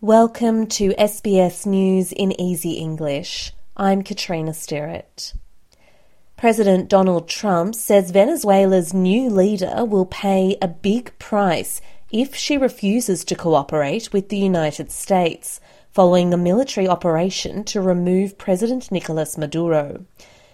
Welcome to SBS News in Easy English. I'm Katrina Sterrett. President Donald Trump says Venezuela's new leader will pay a big price if she refuses to cooperate with the United States, following a military operation to remove President Nicolas Maduro.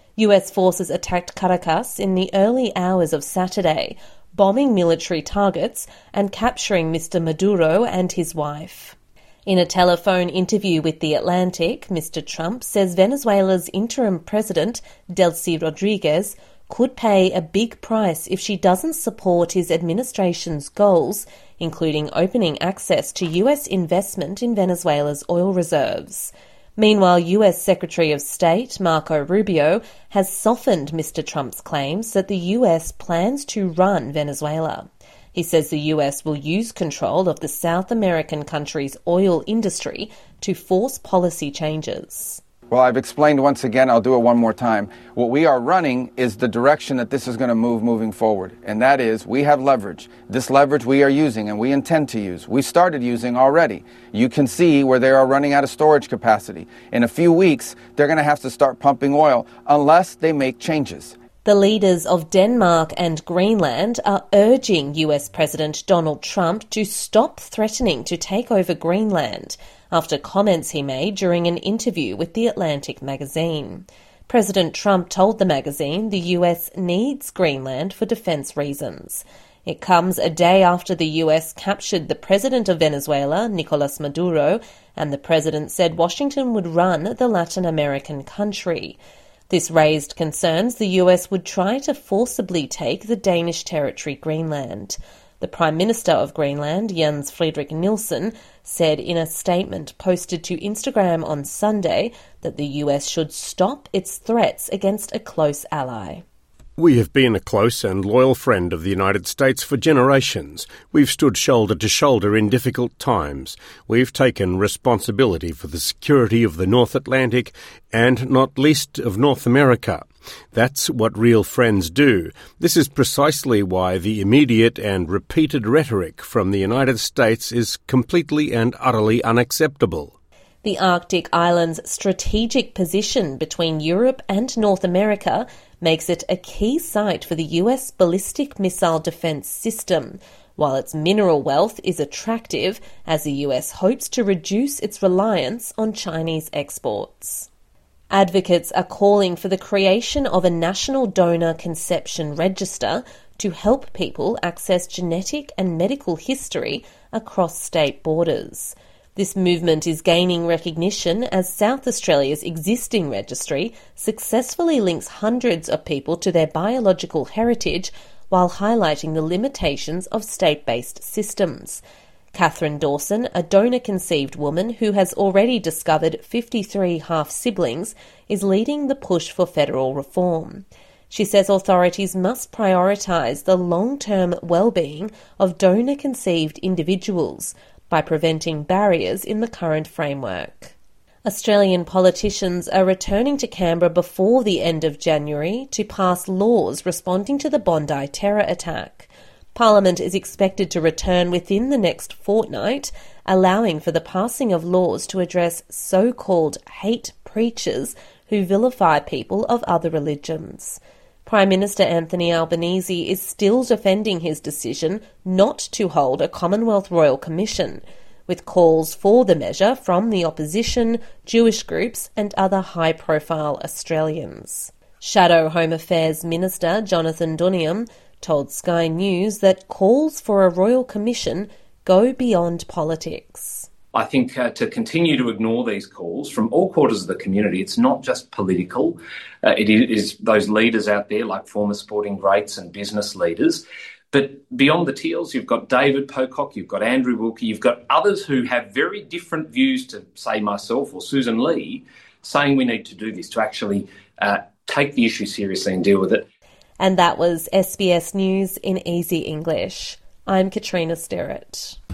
US forces attacked Caracas in the early hours of Saturday, bombing military targets and capturing Mr. Maduro and his wife. In a telephone interview with The Atlantic, Mr. Trump says Venezuela's interim president, Delcy Rodriguez, could pay a big price if she doesn't support his administration's goals, including opening access to US investment in Venezuela's oil reserves. Meanwhile, US Secretary of State Marco Rubio has softened Mr. Trump's claims that the US plans to run Venezuela. He says the US will use control of the South American country's oil industry to force policy changes. Well, I've explained once again, I'll do it one more time. What we are running is the direction that this is going to moving forward. And that is, we have leverage. This leverage we are using and we intend to use. We started using already. You can see where they are running out of storage capacity. In a few weeks, they're going to have to start pumping oil unless they make changes. The leaders of Denmark and Greenland are urging US President Donald Trump to stop threatening to take over Greenland after comments he made during an interview with The Atlantic magazine. President Trump told the magazine the US needs Greenland for defense reasons. It comes a day after the US captured the president of Venezuela, Nicolas Maduro, and the president said Washington would run the Latin American country. This raised concerns the US would try to forcibly take the Danish territory Greenland. The Prime Minister of Greenland, Jens Frederik Nielsen, said in a statement posted to Instagram on Sunday that the US should stop its threats against a close ally. We have been a close and loyal friend of the United States for generations. We've stood shoulder to shoulder in difficult times. We've taken responsibility for the security of the North Atlantic and, not least, of North America. That's what real friends do. This is precisely why the immediate and repeated rhetoric from the United States is completely and utterly unacceptable. The Arctic island's strategic position between Europe and North America makes it a key site for the US ballistic missile defense system, while its mineral wealth is attractive as the US hopes to reduce its reliance on Chinese exports. Advocates are calling for the creation of a national donor conception register to help people access genetic and medical history across state borders. This movement is gaining recognition as South Australia's existing registry successfully links hundreds of people to their biological heritage while highlighting the limitations of state-based systems. Catherine Dawson, a donor-conceived woman who has already discovered 53 half-siblings, is leading the push for federal reform. She says authorities must prioritise the long-term well-being of donor-conceived individuals by preventing barriers in the current framework. Australian politicians are returning to Canberra before the end of January to pass laws responding to the Bondi terror attack. Parliament is expected to return within the next fortnight, allowing for the passing of laws to address so-called hate preachers who vilify people of other religions. Prime Minister Anthony Albanese is still defending his decision not to hold a Commonwealth Royal Commission, with calls for the measure from the opposition, Jewish groups and other high-profile Australians. Shadow Home Affairs Minister Jonathan Duniam told Sky News that calls for a Royal Commission go beyond politics. I think to continue to ignore these calls from all quarters of the community, it's not just political. It is those leaders out there like former sporting greats and business leaders. But beyond the Teals, you've got David Pocock, you've got Andrew Wilkie, you've got others who have very different views to, say, myself or Susan Lee, saying we need to do this to actually take the issue seriously and deal with it. And that was SBS News in Easy English. I'm Katrina Sterrett.